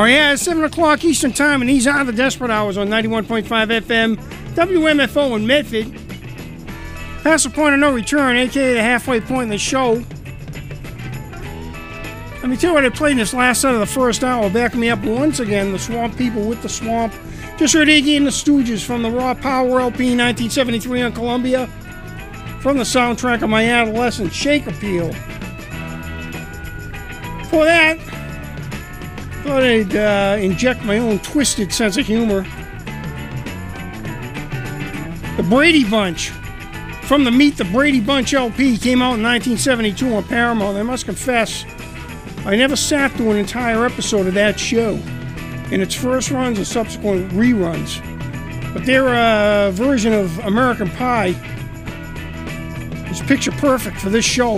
Oh, yeah, it's 7 o'clock Eastern Time, and these are the Desperate Hours on 91.5 FM, WMFO in Medford. Past the point of no return, a.k.a. the halfway point in the show. Let me tell you what I played in this last set of the first hour. Backing me up once again, the Swamp People with the Swamp. Just heard Iggy and the Stooges from the Raw Power LP 1973 on Columbia. From the soundtrack of my adolescent, Shake Appeal. For that, thought I'd inject my own twisted sense of humor. The Brady Bunch from the Meet the Brady Bunch LP came out in 1972 on Paramount. I must confess, I never sat through an entire episode of that show in its first runs and subsequent reruns. But their version of American Pie is picture perfect for this show.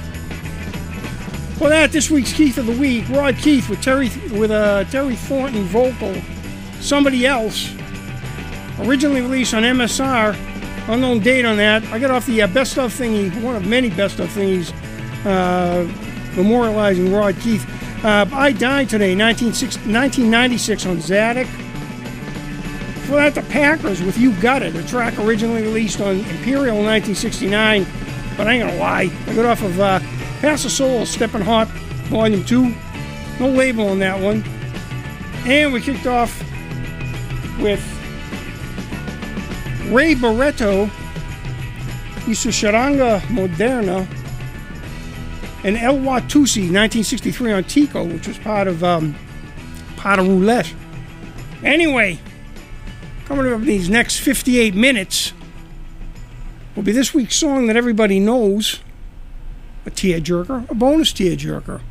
For that, this week's Keith of the Week, Rod Keith with Terry Thornton vocal, Somebody Else, originally released on MSR, unknown date on that. I got off the best of thingy, one of many best of thingies, memorializing Rod Keith. I Died Today, 1996 on Zadok. For that, the Packers with You Got It, a track originally released on Imperial in 1969, but I ain't gonna lie, I got off of Pass the Soul, Steppin' Hot, Volume 2. No label on that one. And we kicked off with Ray Barretto, y su Charanga Moderna, and El Watusi, 1963 on Tico, which was part of Roulette. Anyway, coming up in these next 58 minutes will be this week's song that everybody knows, a tearjerker, a bonus tearjerker.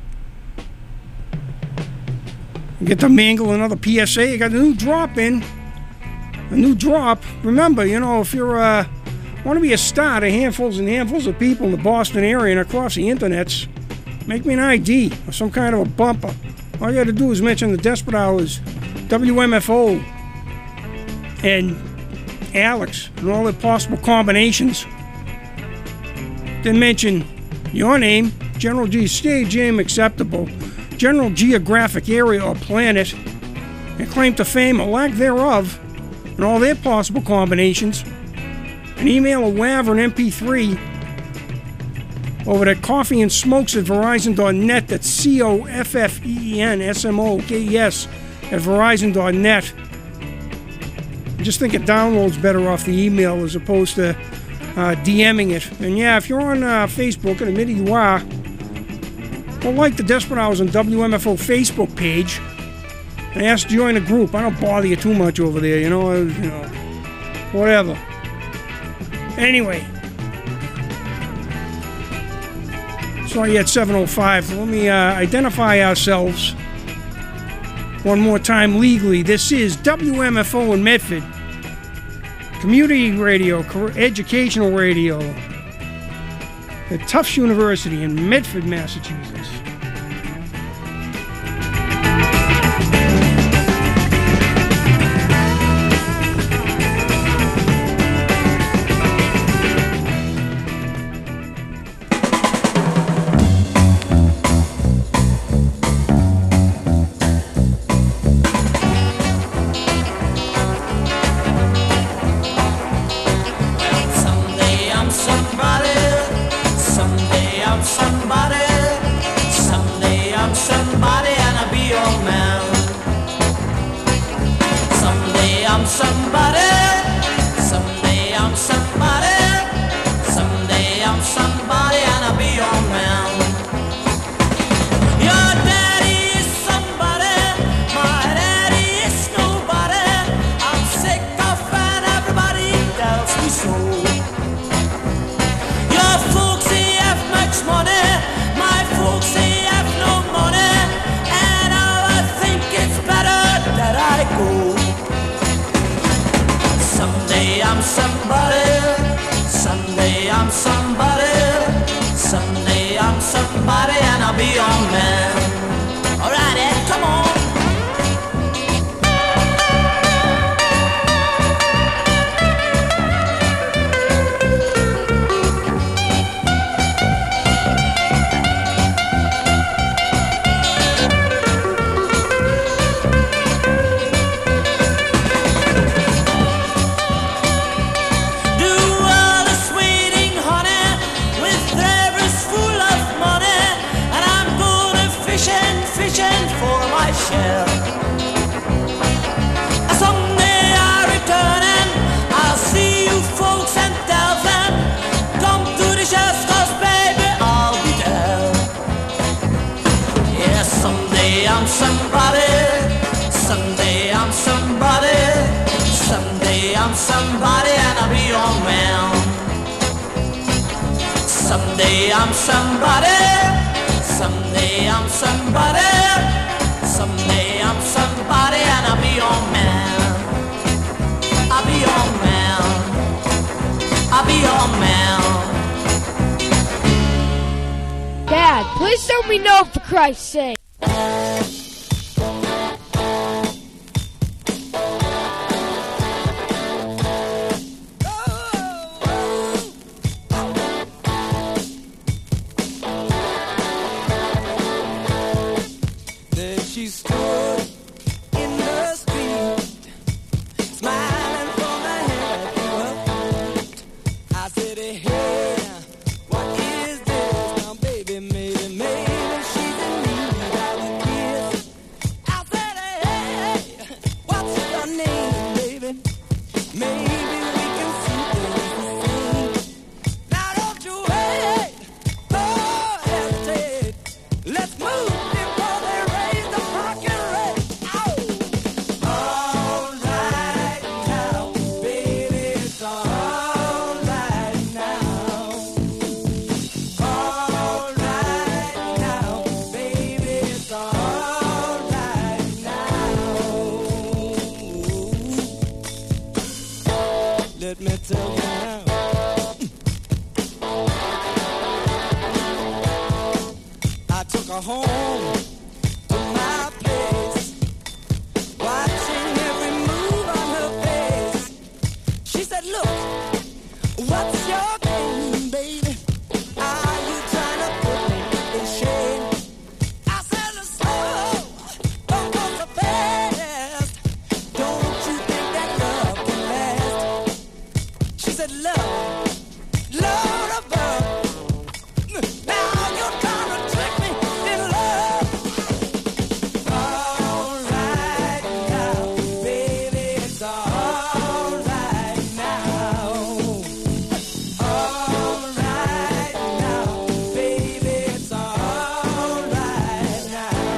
You get to mangle another PSA. You got a new drop in. A new drop. Remember, you know, if you're want to be a star to handfuls and handfuls of people in the Boston area and across the internets, make me an ID or some kind of a bumper. All you got to do is mention the Desperate Hours, WMFO, and Alex, and all the possible combinations. Then mention your name, General G, stage name acceptable, general geographic area or planet, and claim to fame or lack thereof, and all their possible combinations, and email a WAV or an MP3 over to coffeeandsmokes@verizon.net. That's COFFEENSMOKES at verizon.net. I just think it downloads better off the email as opposed to DMing it. And yeah, if you're on Facebook, and admit you are, well, like the Desperate Hours on WMFO Facebook page, and ask to join the group. I don't bother you too much over there, you know, whatever. Anyway, sorry at 7:05. Let me identify ourselves one more time legally. This is WMFO in Medford. Community radio, educational radio at Tufts University in Medford, Massachusetts. somebody and I'll be your man. Someday I'm somebody. Someday I'm somebody. Someday I'm somebody and I'll be your man. I'll be your man. I'll be your man. Dad, please tell me no for Christ's sake. She stood in the street, smiling from her head to her feet. I said, hey, what is this? Now, baby, maybe she's in need of a kiss. I said, hey, what's your name, baby? Maybe we can see things the same. Now, don't you wait, oh, hesitate. Let's move. Let me tell you now. I took her home to my place, watching every move on her face. She said, look, what's your game, baby? Are you trying to put me in shame? I said, slow, don't go so fast. Don't you think that love can last? She said, love, love of love. Now you're trying to trick me in love. All right now, baby, it's all right now. All right now, baby, it's all right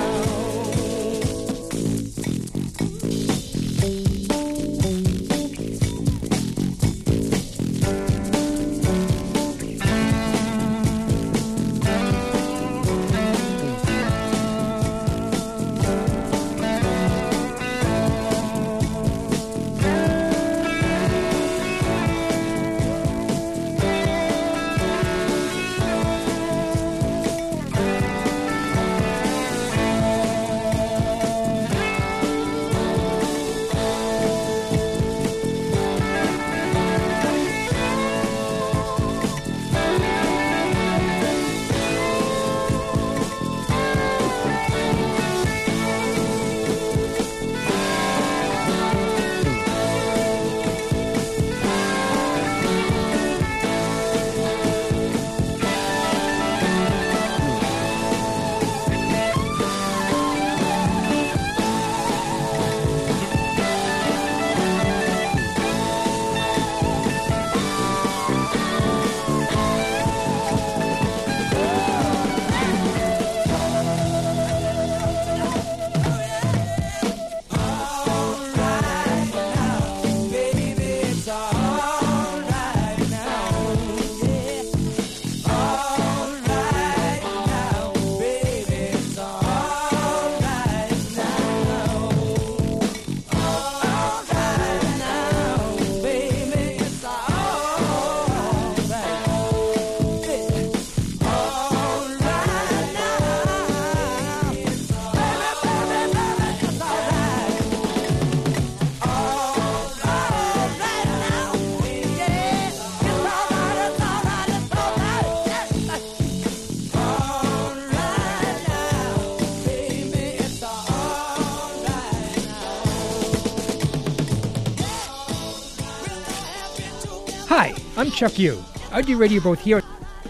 Hi, I'm Chuck Yu. I do radio both here.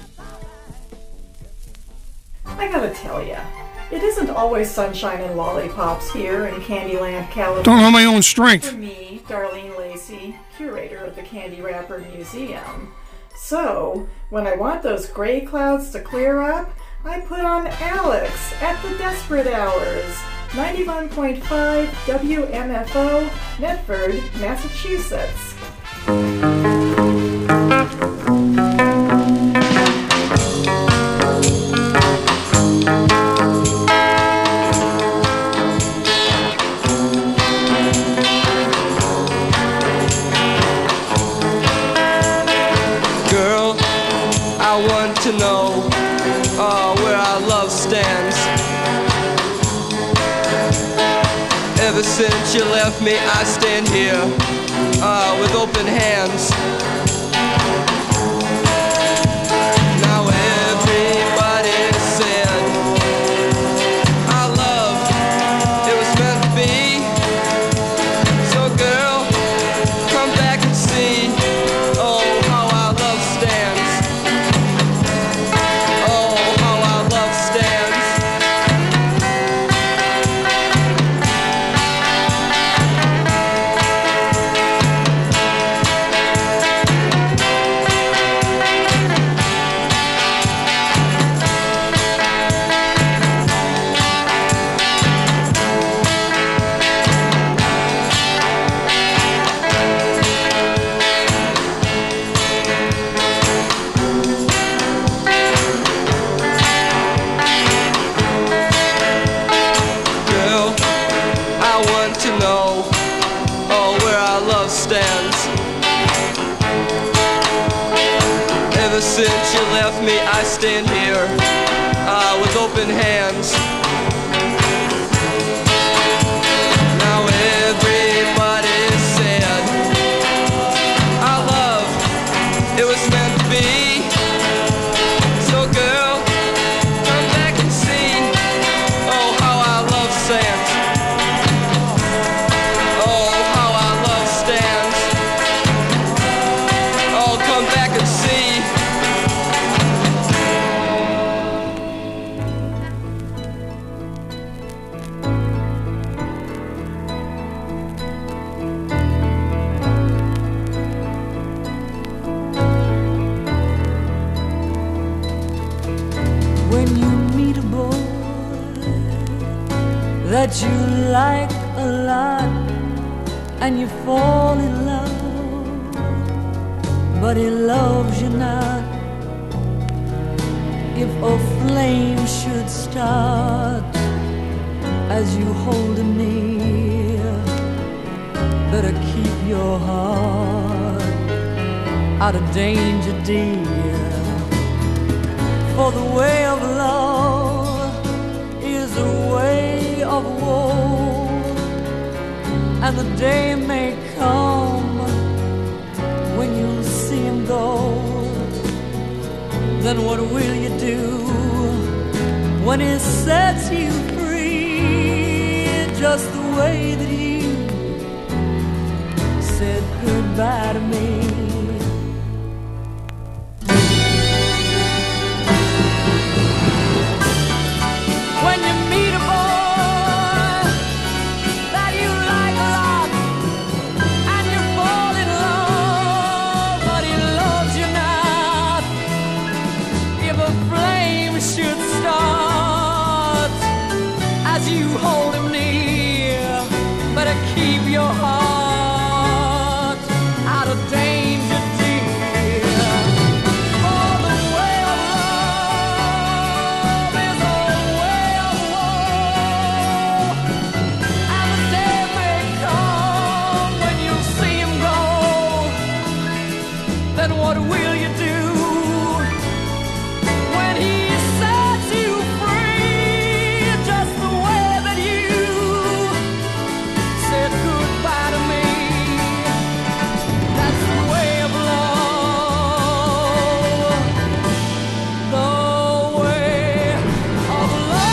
I gotta tell ya, it isn't always sunshine and lollipops here in Candyland, California. Don't know my own strength. For me, Darlene Lacey, curator of the Candy Wrapper Museum. So, when I want those gray clouds to clear up, I put on Alex at the Desperate Hours, 91.5 WMFO, Medford, Massachusetts. Girl, I want to know where our love stands. Ever since you left me, I stand here with open hands. Now everybody said our love, it was meant to be. So girl, come back and see, oh, how our love stands. Oh, how our love stands. Girl, I want to know, oh, where our love stands. Ever since you left me, I stand here with open hands. Now everybody said our love, it was meant to be. So girl, come back and see, oh, how our love stands. Oh, how our love stands. Oh, come back and see. When you meet a boy that you like a lot and you fall in love, but he loves you not. If a flame should start as you hold him near, better keep your heart out of danger, dear. For the way of love is a way of woe, and the day may come when you'll see him go. Then what will you do when he sets you free, just the way that he said goodbye to me? When you meet a boy that you like a lot and you fall in love, but he loves you not. If a flame should start as you hold him near, better keep your heart out of danger, dear. For the way of love is a way of woe, and the day may come when you see him go. Then what will you do when he sets you free, just the way that you said goodbye to me? That's the way of love, the way of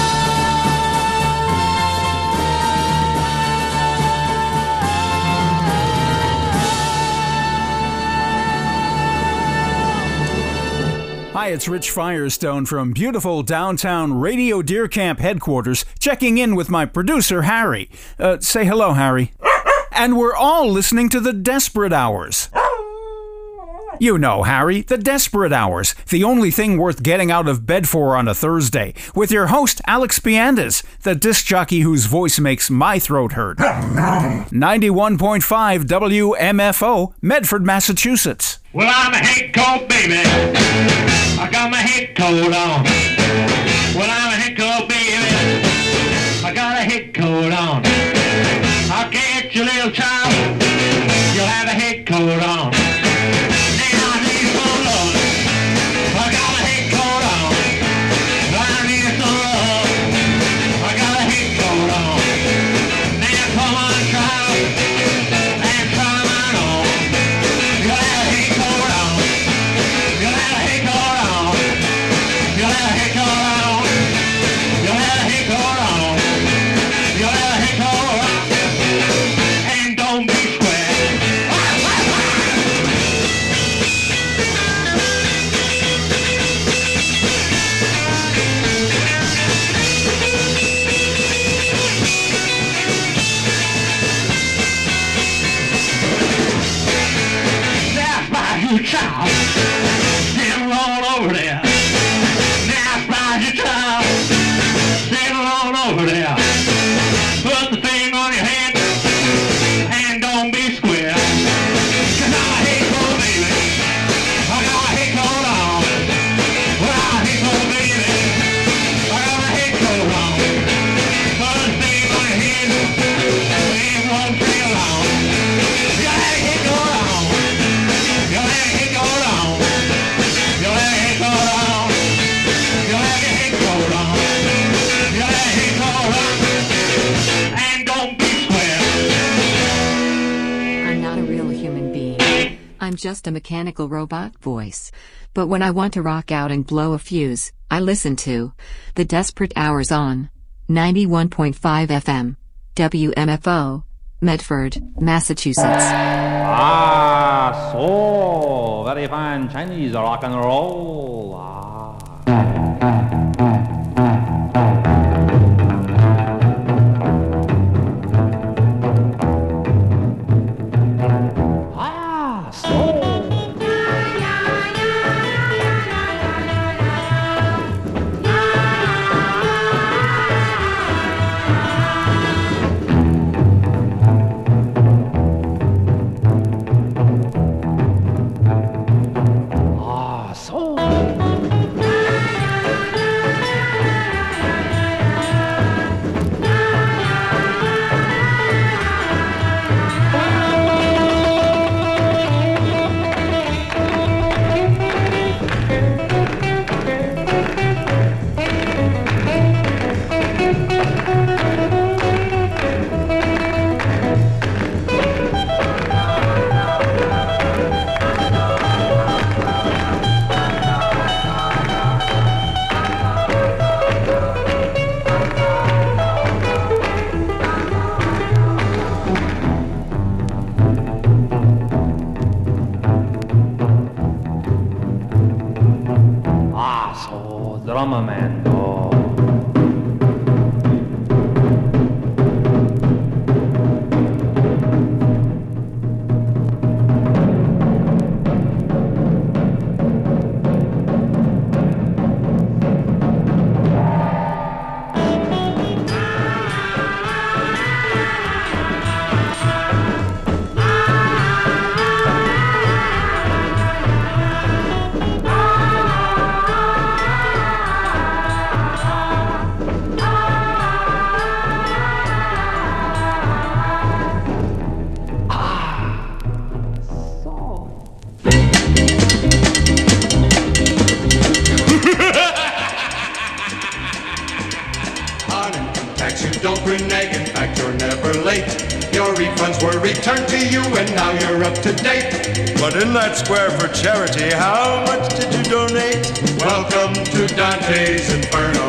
Hi, it's Rich Firestone from beautiful downtown Radio Deer Camp headquarters, checking in with my producer, Harry. Say hello, Harry. And we're all listening to the Desperate Hours. You know, Harry, the Desperate Hours, the only thing worth getting out of bed for on a Thursday, with your host, Alex Piandes, the disc jockey whose voice makes my throat hurt. 91.5 WMFO, Medford, Massachusetts. Well, I'm a head coat baby. I got my head coat on. Well, I'm a head coat baby. I got a head coat on. I'll get your little child. You'll have a head coat on. Now I need some love. I got a head coat on. I need some love. I got a head coat on. Now come on, child, and try mine on. You'll have a head coat on. You'll have a head coat on. You'll have a head coat on. You'll have a head coat on. You'll have a head coat on. And don't be square. That's my new child. Sitting all over there. That's my new child. Sitting all over there. Put the thing on your head and don't be square. 'Cause I'm a head coat baby. I got a head coat on. Well, I'm a head coat baby. I got a head coat on. Put the thing on your head. It won't feel long. You got a head coat on. You got a head coat on. You got a head coat on. You got a head coat on. You got a head coat on. And don't be square. I'm not a real human being. I'm just a mechanical robot voice. But when I want to rock out and blow a fuse, I listen to The Desperate Hours on 91.5 FM, WMFO, Medford, Massachusetts. Ah, so very fine Chinese rock and roll. Ah, so. Ah, so. Ah, so drummer man. Oh. tax you don't renege, in fact you're never late. Your refunds were returned to you and now you're up to date. But in that square for charity, how much did you donate? Welcome to Dante's Inferno.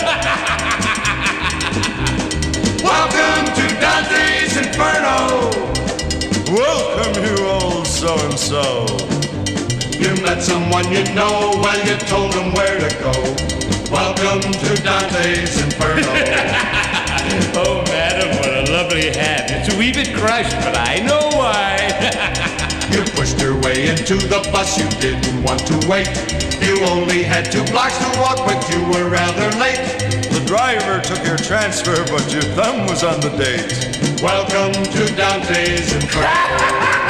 Welcome to Dante's Inferno. Welcome you old so-and-so. You met someone you know, well you told them where to go. Welcome to Dante's Inferno. Oh, madam, what a lovely hat. It's a wee bit crushed, but I know why. You pushed your way into the bus, you didn't want to wait. You only had 2 blocks to walk, but you were rather late. The driver took your transfer, but your thumb was on the date. Welcome to Dante's Inferno.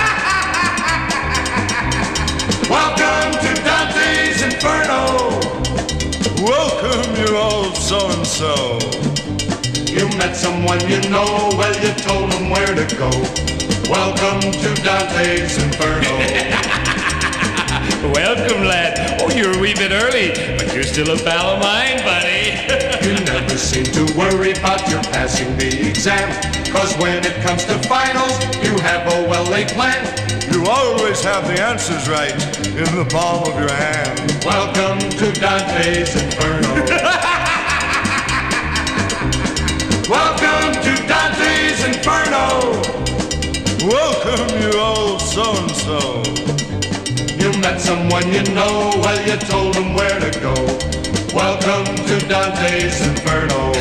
Welcome to Dante's Inferno. Welcome, you old so-and-so. You met someone you know, well, you told them where to go. Welcome to Dante's Inferno. Welcome, lad. Oh, you're a wee bit early, but you're still a pal of mine, buddy. You never seem to worry about your passing the exam, 'cause when it comes to finals, you have a well-laid plan. You always have the answers right in the palm of your hand. Welcome to Dante's Inferno. Welcome to Dante's Inferno. Welcome, you old so-and-so. You met someone you know, well, you told them where to go. Welcome to Dante's Inferno.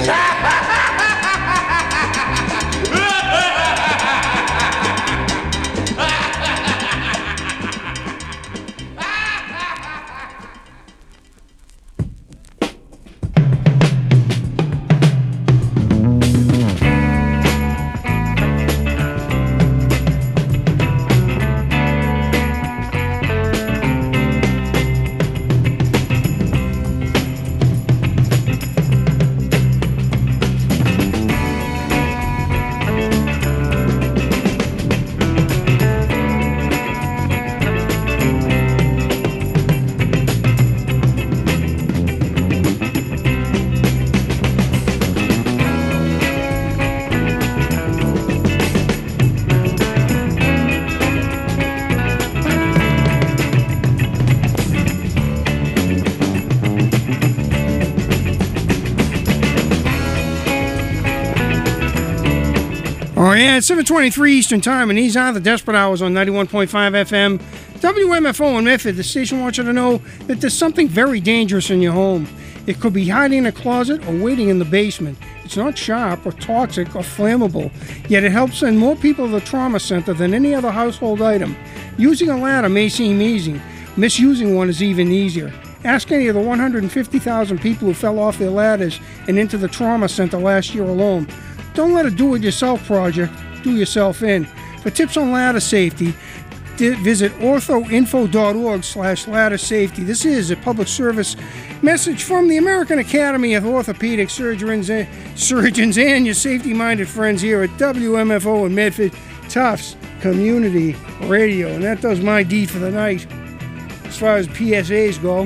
Oh, yeah, it's 7:23 Eastern Time, and these are the Desperate Hours on 91.5 FM. WMFO in Medford. The station wants you to know that there's something very dangerous in your home. It could be hiding in a closet or waiting in the basement. It's not sharp or toxic or flammable, yet it helps send more people to the trauma center than any other household item. Using a ladder may seem easy. Misusing one is even easier. Ask any of the 150,000 people who fell off their ladders and into the trauma center last year alone. Don't let a do-it-yourself project do yourself in. For tips on ladder safety, visit orthoinfo.org/ladder safety. This is a public service message from the American Academy of Orthopedic Surgeons and your safety-minded friends here at WMFO in Medford, Tufts Community Radio. And that does my deed for the night as far as PSAs go.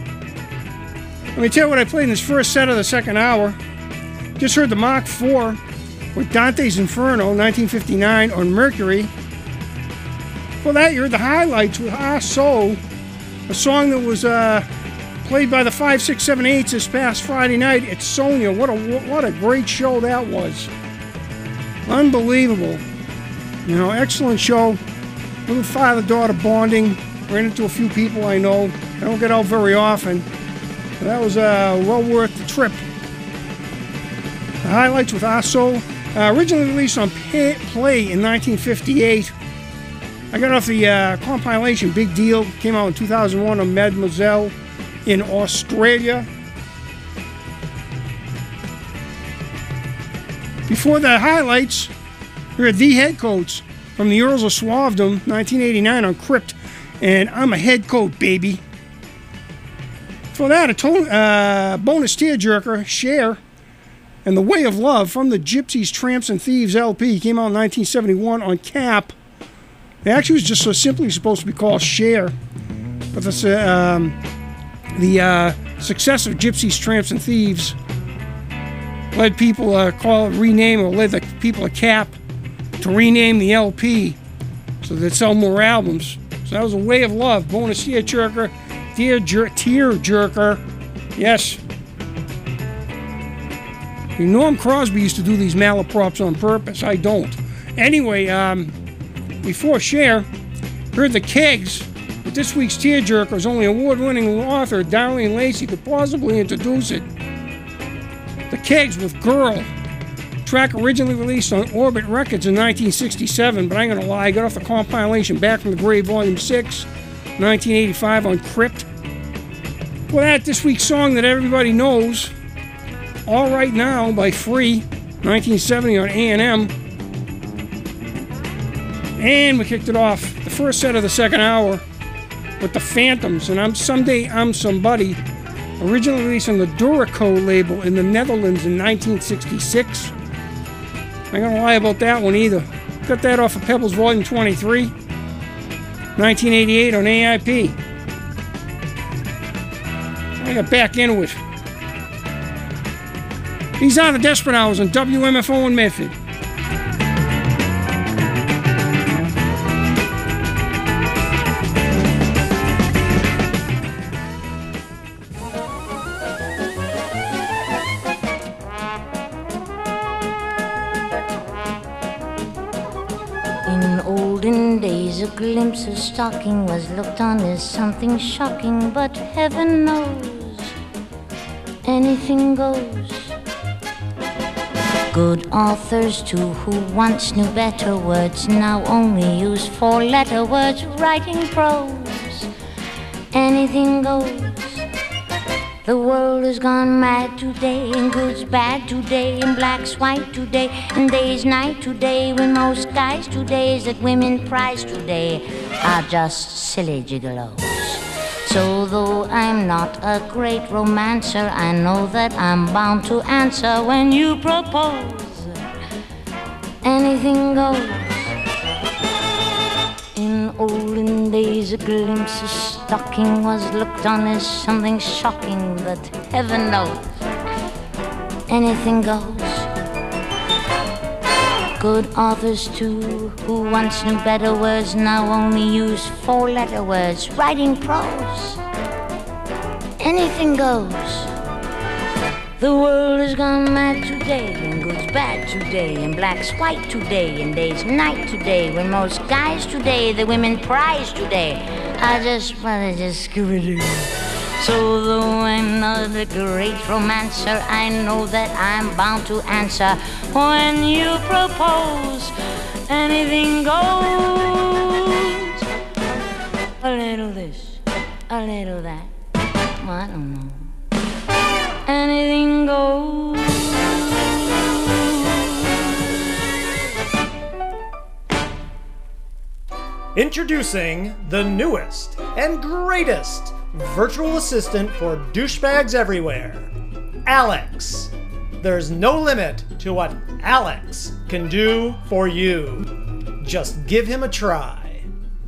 Let me tell you what I played in this first set of the second hour. Just heard the Mark IV with Dante's Inferno, 1959 on Mercury. For that, you heard the Highlights with Our Soul, a song that was played by the 5-6-7-8 this past Friday night at Sonia. What a great show that was. Unbelievable. You know, excellent show. Little father-daughter bonding. Ran into a few people I know. I don't get out very often. But that was well worth the trip. The Highlights with Our Soul. Originally released on Play in 1958. I got off the compilation Big Deal. Came out in 2001 on Mademoiselle in Australia. Before the Highlights, we had The Headcoats from the Earls of Swavedom, 1989 on Crypt. And I'm a Headcoat, baby. For that, a bonus tearjerker, Cher, and The Way of Love from the Gypsies, Tramps, and Thieves LP came out in 1971 on Cap. It actually was just so simply supposed to be called Cher. But the success of Gypsies, Tramps, and Thieves led people led the people at Cap to rename the LP so they'd sell more albums. So that was A Way of Love, bonus tearjerker, tearjerker. Yes. Norm Crosby used to do these malaprops on purpose. I don't. Anyway, before Cher, heard the Kegs. But this week's tearjerkers, only award-winning author Darlene Lacey could possibly introduce it. The Kegs with Girl. Track originally released on Orbit Records in 1967, but I'm going to lie, I got off the compilation Back from the Grave Volume 6. 1985 on Crypt. Well, that this week's song that everybody knows, All Right Now by Free, 1970 on A&M. And we kicked it off the first set of the second hour with the Phantoms and Someday I'm Somebody, originally released on the Duraco label in the Netherlands in 1966. I ain't gonna lie about that one either. Got that off of Pebbles Volume 23, 1988 on AIP. I got back into it. These are the Desperate Hours on WMFO in Medford. In olden days, a glimpse of stocking was looked on as something shocking, but heaven knows anything goes. Good authors too, who once knew better words, now only use four-letter words, writing prose. Anything goes. The world has gone mad today, and good's bad today, and black's white today, and day's night today, when most guys today that women prize today are just silly gigolos. So though I'm not a great romancer, I know that I'm bound to answer when you propose. Anything goes. In olden days, a glimpse of stocking was looked on as something shocking, but heaven knows anything goes. Good authors too, who once knew better words, now only use four-letter words, writing prose. Anything goes. The world has gone mad today, and good's bad today, and black's white today, and day's night today, when most guys today, the women prize today, I just wanna just Scooby-Doo. So though I'm not a great romancer, I know that I'm bound to answer when you propose. Anything goes. A little this, a little that, I don't know. Anything goes. Introducing the newest and greatest virtual assistant for douchebags everywhere, Alex. There's no limit to what Alex can do for you. Just give him a try.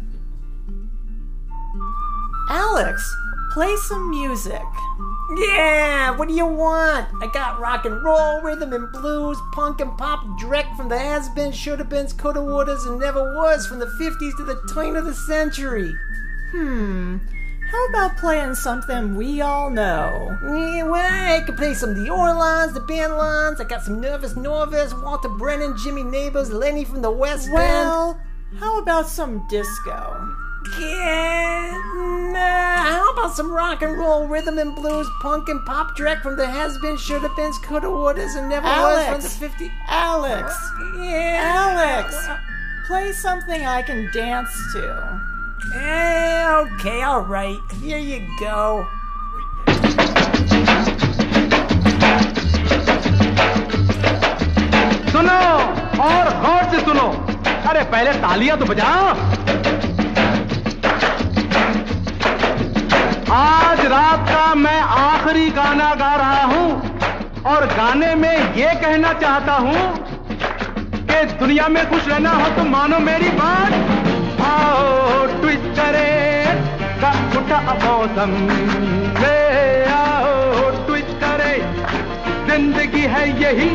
Alex, play some music. Yeah, what do you want? I got rock and roll, rhythm and blues, punk and pop direct from the has-beens, shoulda-beens, coulda-wouldas, and never was from the 50s to the turn of the century. How about playing something we all know? Yeah, well, I can play some of the Orlons, the Bandlons. I got some Nervous Norvis, Walter Brennan, Jimmy Neighbors, Lenny from the West End. Well, how about some disco? Yeah, how about some rock and roll, rhythm and blues, punk and pop direct from the has-beens, shoulda-beens, coulda-wouldas, and never was from the 50s? Alex! Yeah. Alex! Play something I can dance to. Okay, alright. Here you go. सुनो और गौर से सुनो. अरे पहले तालियां तो बजाओ. आज रात का मैं आखिरी गाना गा रहा हूं और गाने में ये कहना चाहता हूं कि दुनिया में खुश रहना हो तो मानो मेरी बात. आओ ट्विस्ट करे का उठा मौसम ले आओ ट्विस्ट करे जिंदगी है यही.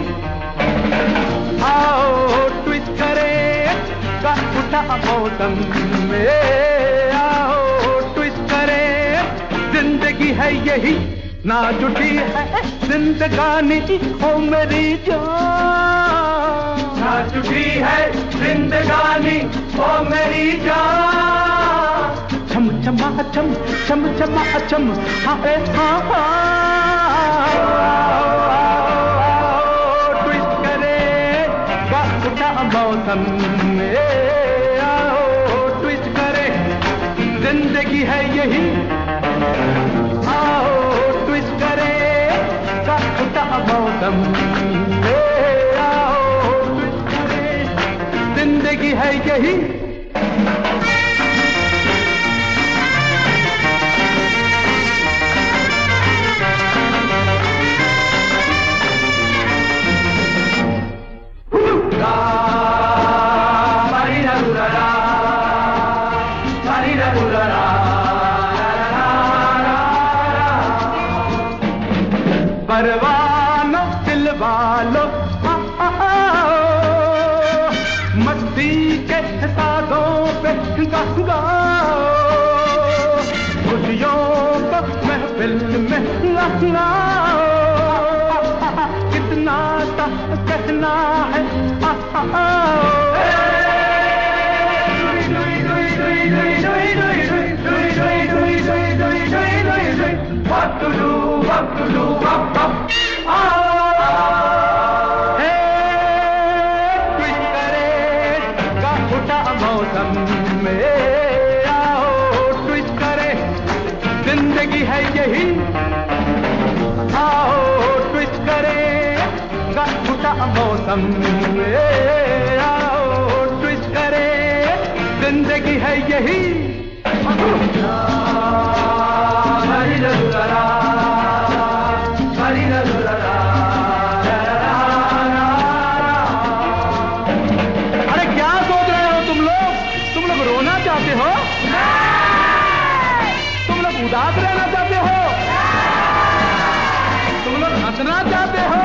आओ ट्विस्ट करे का उठा मौसम में आओ ट्विस्ट करे जिंदगी है यही. ना जुटी है जिंदगानी ओ मेरी जान. ना जुटी है जिंदगानी ओ मेरी जान. छम छमा छम छम छमा छम हाय हा ट्विस्ट करे गा उठा मौसम में आओ ट्विस्ट करे जिंदगी मौसम में आओ ट्विस्ट करे जिंदगी है यही परवानो दिलवालो मस्ती के साजों पे गाओ खुशियों को महफिल में लहराओ कितना कहना है What to do, what to do, up, up, twist करे का उठा मौसम में आओ ट्विस्ट करे जिंदगी है यही आओ ट्विस्ट करे का उठा मौसम में आओ ट्विस्ट करे जिंदगी है यही अरे क्या सोच रहे हो तुम लोग रोना चाहते हो तुम लोग उदास रहना चाहते हो तुम लोग हंसना चाहते हो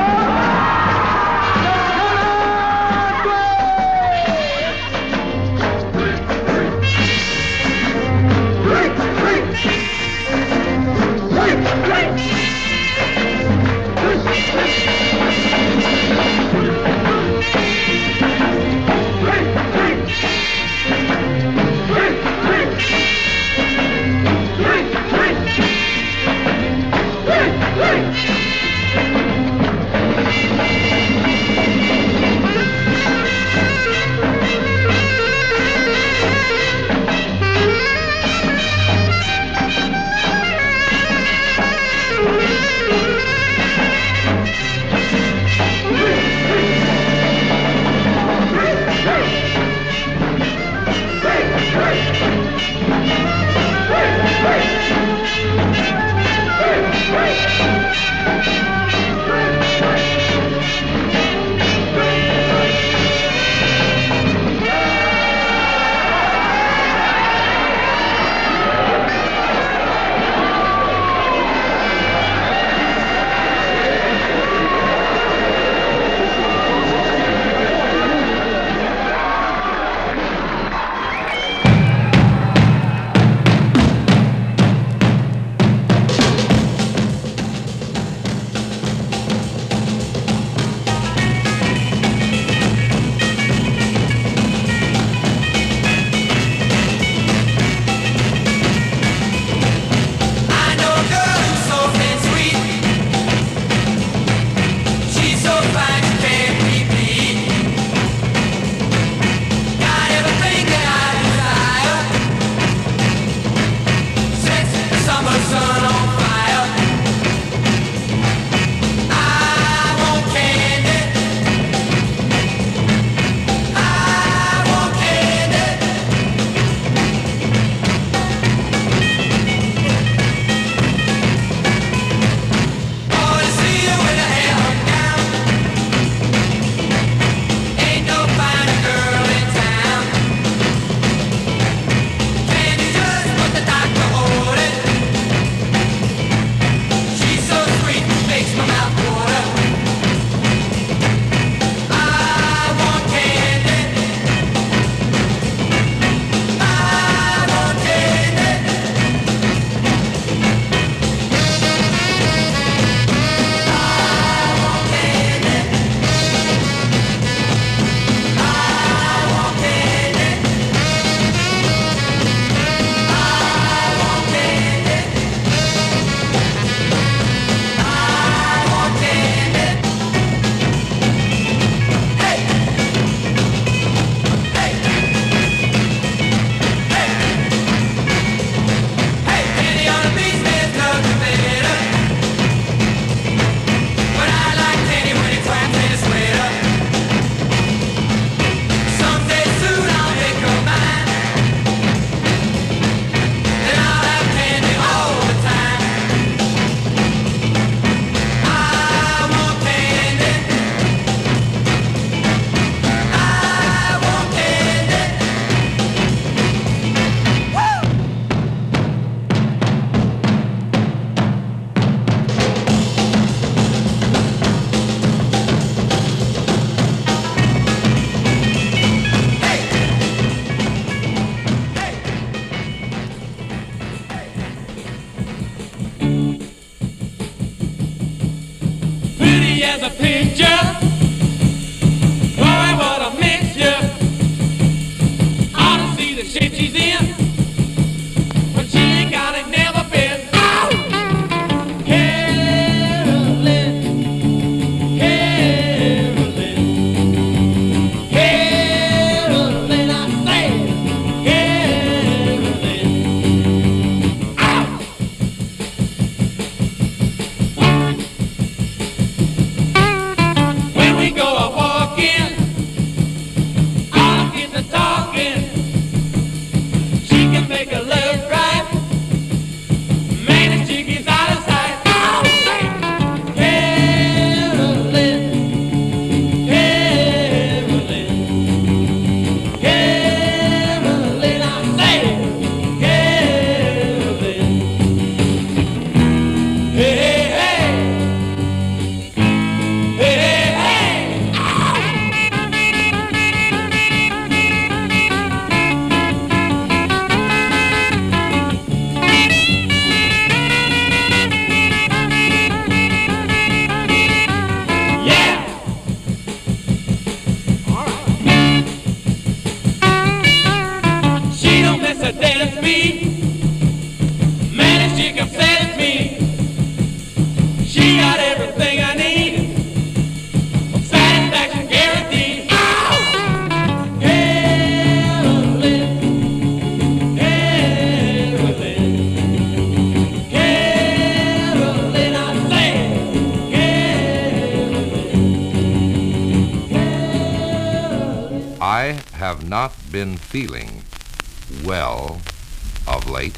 have not been feeling well of late,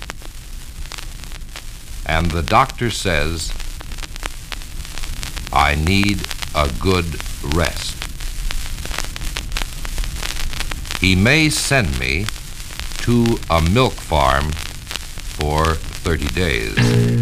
and the doctor says I need a good rest. He may send me to a milk farm for 30 days.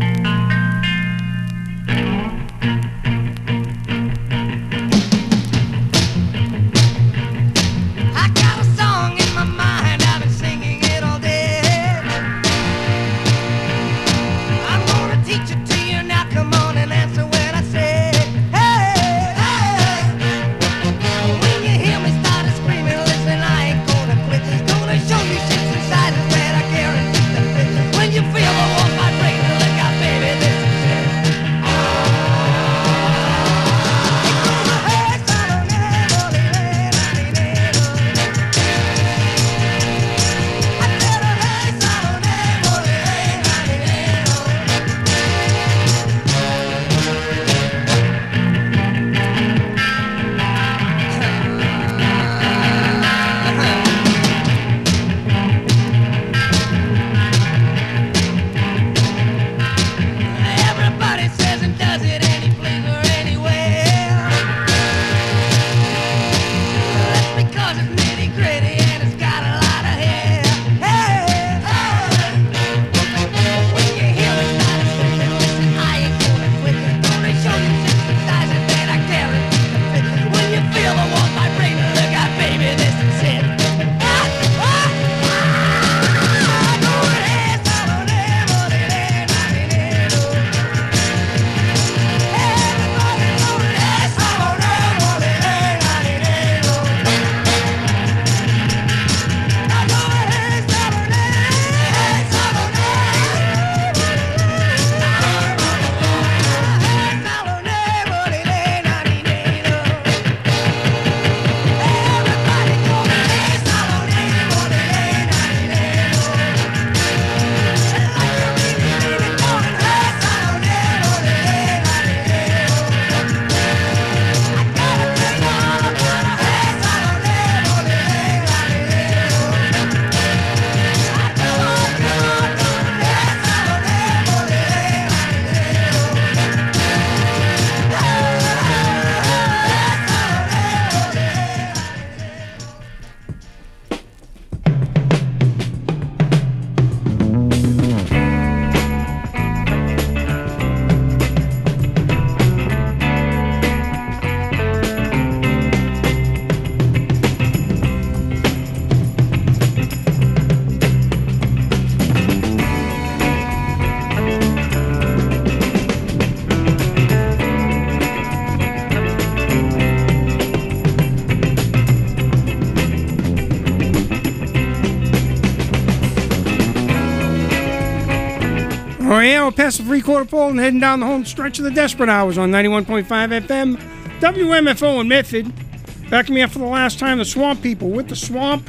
We're past the three-quarter pole and heading down the home stretch of the Desperate Hours on 91.5 FM, WMFO in Medford. Backing me up for the last time, the Swamp People with the Swamp,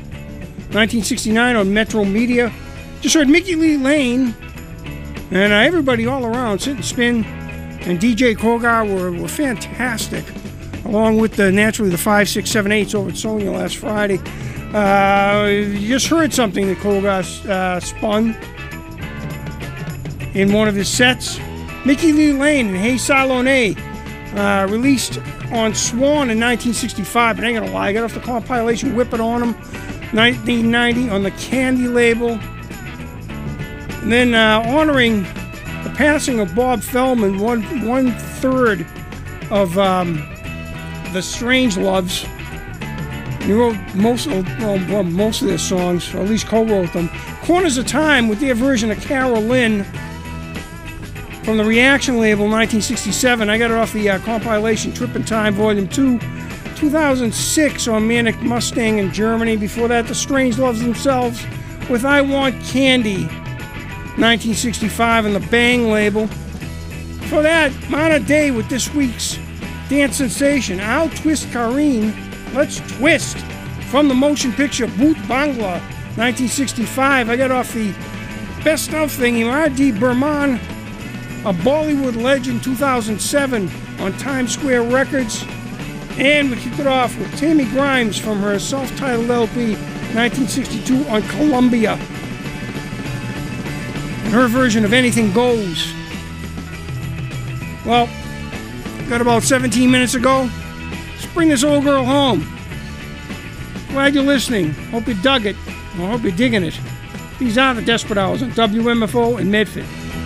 1969 on Metro Media. Just heard Mickey Lee Lane, and everybody all around, Sit and Spin, and DJ Kogar were fantastic, along with naturally the 5, 6, 7, 8s over at Sonia last Friday. You just heard something that Kogar spun in one of his sets. Mickey Lee Lane and Hey Salome, released on Swan in 1965, but I ain't gonna lie, I got off the compilation Whip It On 'Em, 1990 on the Candy label. And then honoring the passing of Bob Feldman, one third of the Strange Loves. He wrote most of their songs, or at least co-wrote them. Corners of Time with their version of Carol Lynn from the Reaction label, 1967. I got it off the compilation Trippin' Time Volume 2, 2006 on Manic Mustang in Germany. Before that, the Strange Loves themselves with I Want Candy, 1965 on the Bang label. For that, Mana Day with this week's dance sensation, I'll Twist Kareen, Let's Twist, from the motion picture Bhoot Bangla, 1965. I got off the Best Of thingy, R.D. Burman, a Bollywood legend, 2007 on Times Square Records. And we kicked it off with Tammy Grimes from her self-titled LP, 1962, on Columbia. And her version of Anything Goes. Well, got about 17 minutes ago. Let's bring this old girl home. Glad you're listening. Hope you dug it. I hope you're digging it. These are the Desperate Hours on WMFO in Medford.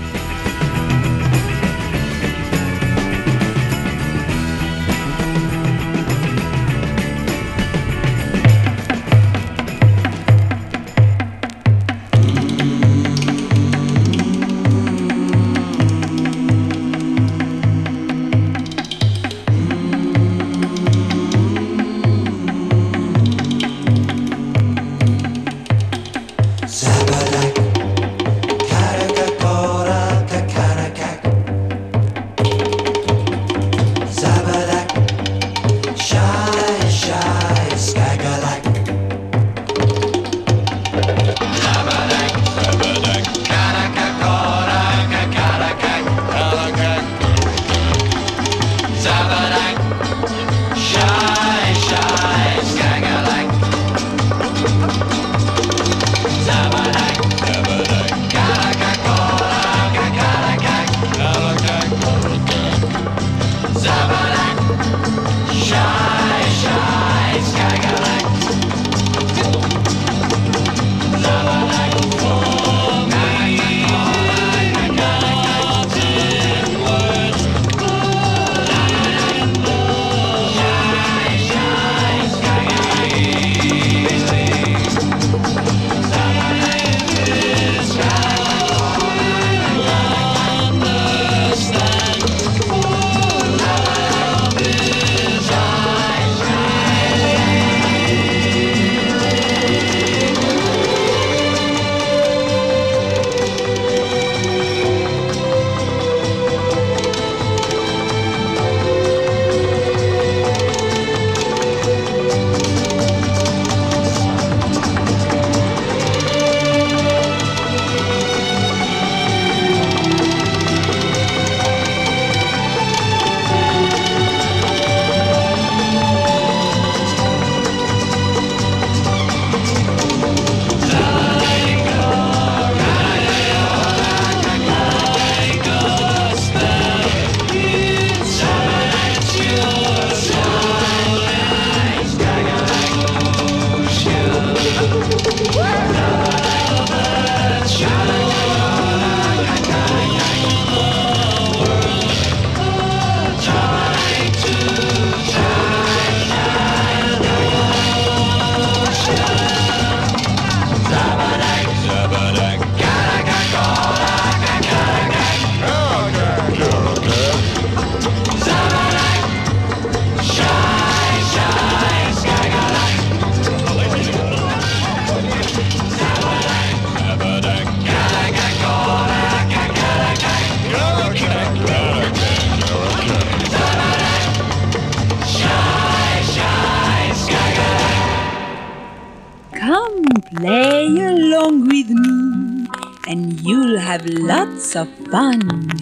Play along with me and you'll have lots of fun.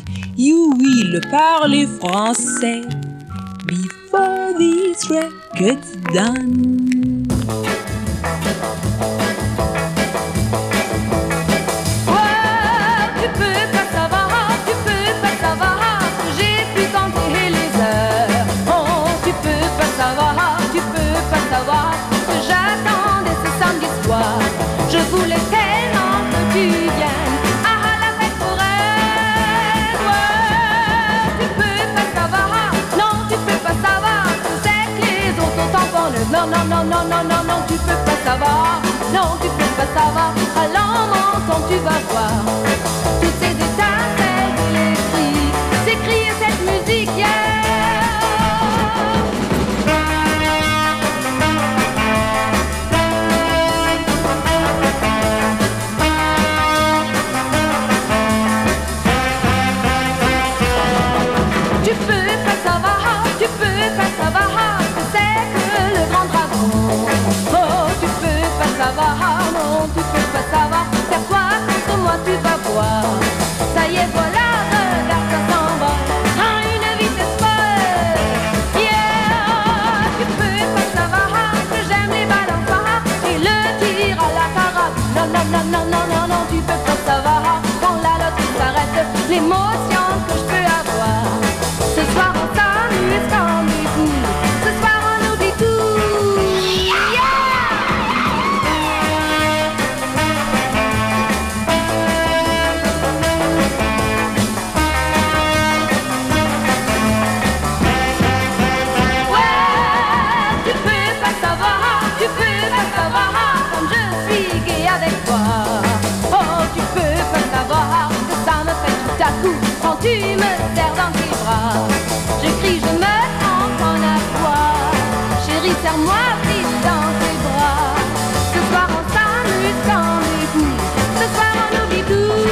You will parler français before this record's done. Tu peux pas savoir, j'ai pu compter les heures. Oh, tu peux pas savoir que j'attendais ce samedi soir. Je voulais tellement que tu viennes à la fête foraine. Ouais, tu peux pas savoir, non, tu peux pas savoir que c'est que les autres t'en parlent. Non, non, non, non, non, non, non, tu peux pas savoir, non, tu peux pas savoir. Alors m'entends, tu vas voir. Toutes ces étincelles électriques, c'est crier cette musique, yeah. Tu peux pas savoir ce que c'est que le grand dragon. Oh, tu peux pas savoir, non, tu peux pas savoir. Faire quoi contre moi tu vas voir. tu me serres dans tes bras. Je crie, je me cramponne à toi. Chérie, serre-moi vite dans tes bras. Ce soir on s'amuse comme des fous. Ce soir on oublie tout.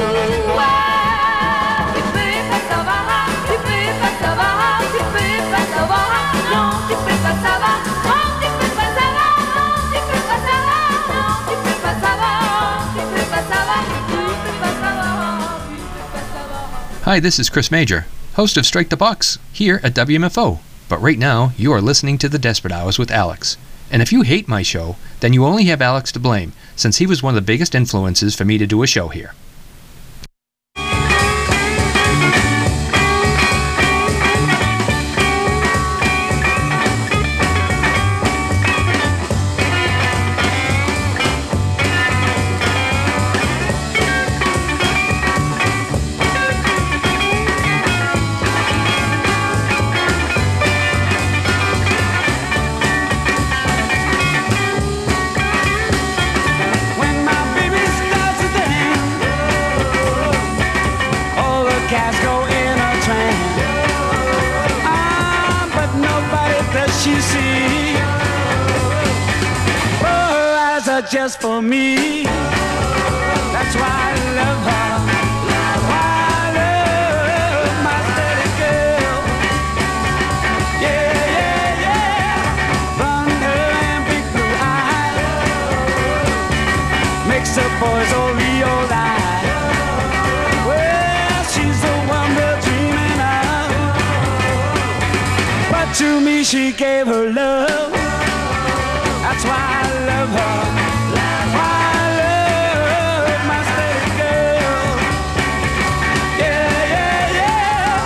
Ouais, tu peux pas savoir, tu peux pas savoir, tu peux pas savoir. Non, tu peux pas savoir. Non, tu peux pas savoir. Non, tu peux pas savoir. Non, tu peux pas savoir. Tu peux pas savoir. Tu peux pas savoir. Tu peux pas savoir. Hi, this is Chris Major, host of Strike the Box, here at WMFO. But right now, you are listening to The Desperate Hours with Alex. And if you hate my show, then you only have Alex to blame, since he was one of the biggest influences for me to do a show here. When my baby starts to dance, all the cats go in a trance. But nobody does she see. Oh, her eyes are just for me. That's why I love her. Why I love my steady girl. Yeah, yeah, yeah. Blonde hair and big blue eyes makes the boys all realize. Well, she's the one they're dreaming of. But to me she gave her love. That's why I love her. Why I love my steady girl. Yeah, yeah, yeah.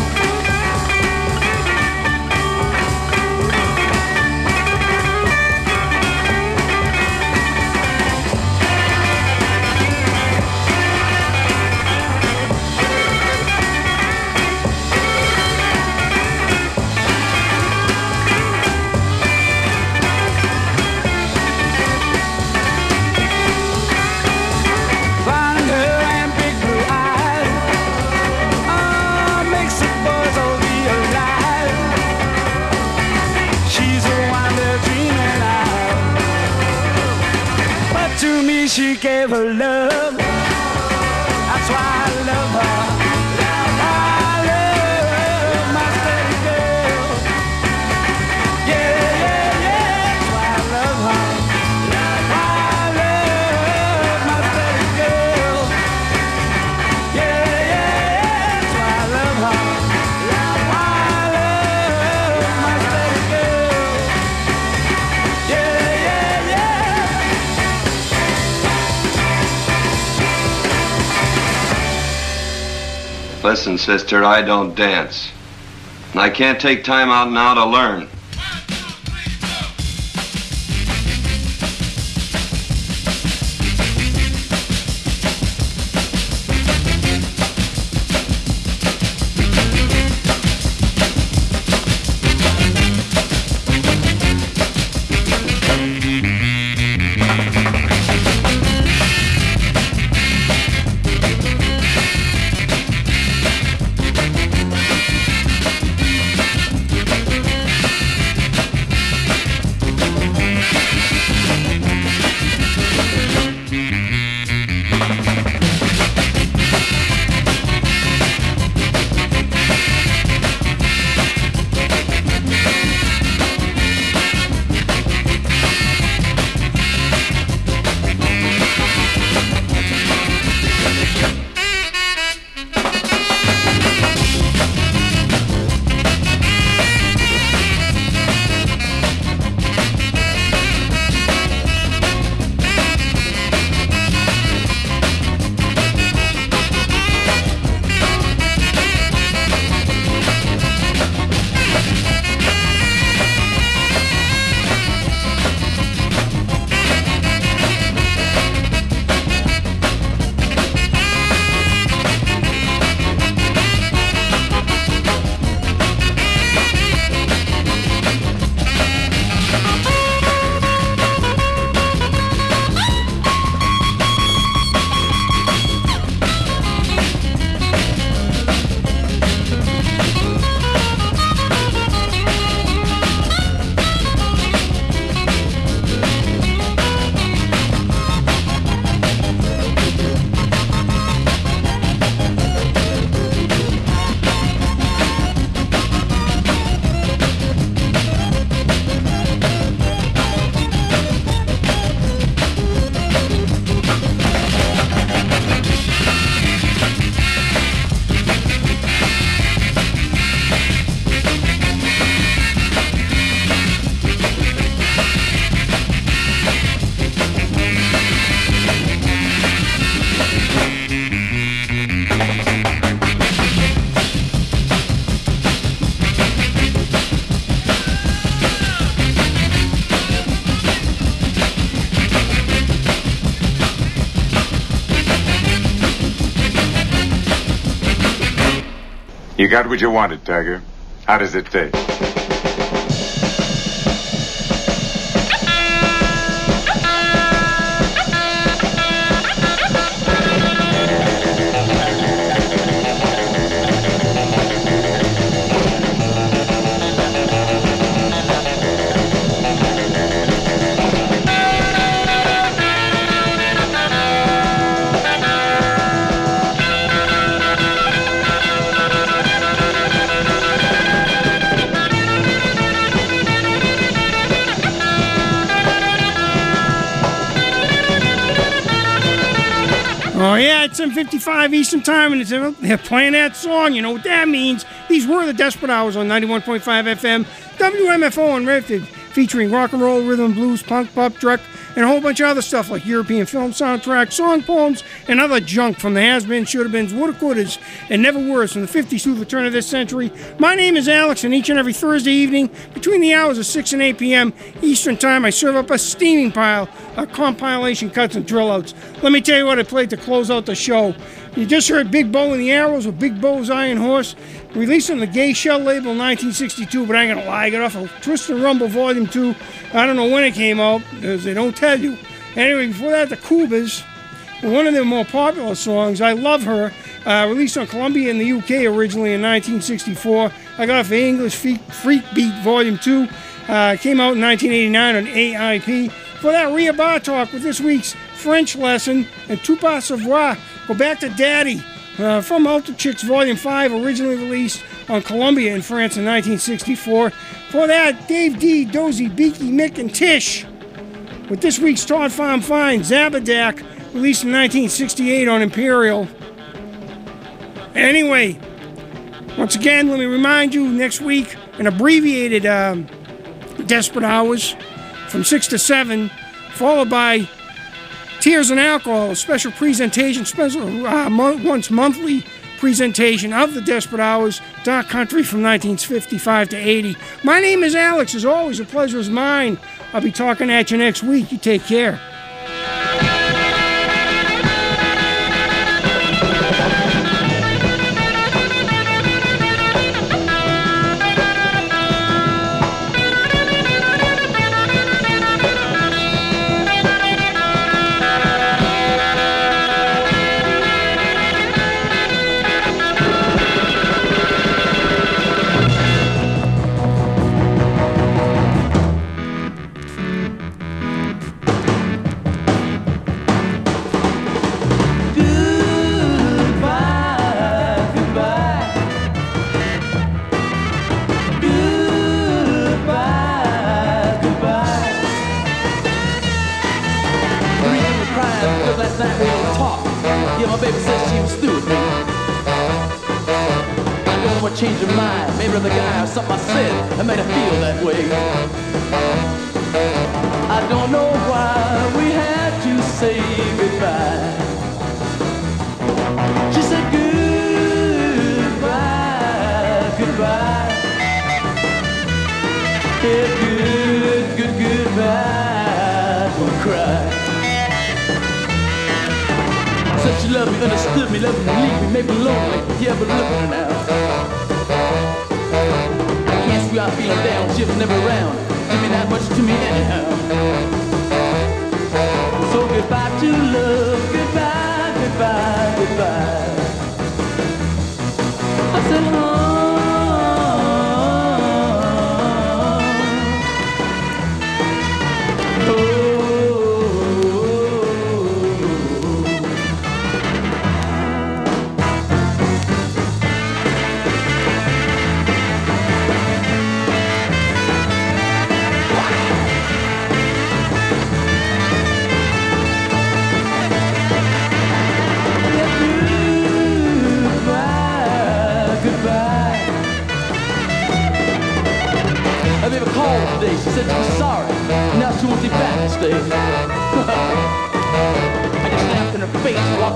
Blonde hair and big blue eyes, makes the boys all realize. She's the one they're dreaming of. But to me she gave her love. That's why I love her. I love my steady girl. Yeah, yeah, yeah. That's why I love her. I love my steady girl. Yeah, yeah, yeah. That's why I love her. I love my steady girl. Yeah, yeah, yeah. Listen, sister, I don't dance. And I can't take time out now to learn. You got what you wanted, Tiger. How does it taste? Oh, yeah, it's 7:55 Eastern Time, and they're playing that song. You know what that means. These were the Desperate Hours on 91.5 FM, WMFO on Redford, featuring rock and roll, rhythm, blues, punk, pop, dreck, and a whole bunch of other stuff like European film soundtracks, song poems, and other junk from the has-been, should-have-beens, woulda-couldas, and never-weres from the 50s through the turn of this century. My name is Alex, and each and every Thursday evening, between the hours of 6 and 8 p.m. Eastern Time, I serve up a steaming pile of compilation cuts and drill-outs. Let me tell you what I played to close out the show. You just heard Big Bow and the Arrows with Big Bow's Iron Horse, released on the Gay Shell label in 1962, but I ain't gonna lie, I got off of Twist and Rumble Volume 2. I don't know when it came out, because they don't tell you. Anyway, before that, the Cougars, one of their more popular songs, I Love Her, released on Columbia in the UK originally in 1964. I got off of English Freak Beat Volume 2, came out in 1989 on AIP. For that, Rhea Bartok with this week's French lesson, and Tout Pas Savoir, Go Back to Daddy, from Alter Chicks Volume 5, originally released on Columbia in France in 1964. For that, Dave D, Dozy, Beaky, Mick, and Tish with this week's Todd Farm Fine, Zabadak, released in 1968 on Imperial. Anyway, once again, let me remind you, next week, an abbreviated Desperate Hours from 6 to 7, followed by Tears and Alcohol, a special presentation, once monthly presentation of the Desperate Hours, Dark Country from 1955 to 80. My name is Alex. As always, a pleasure is mine. I'll be talking at you next week. You take care. Change your mind, maybe the guy or something I said that made her feel that way. I don't know why we had to say goodbye. She said goodbye, goodbye. Yeah, goodbye, don't cry. Said she loved me, understood me, loved me, leave me, made me lonely. Yeah, but look at her now. I'm feeling down, she was never around. Give me that much to me anyhow. So goodbye to love, goodbye, goodbye, goodbye. I said, today. She said she was sorry. Now she wants me back to stay.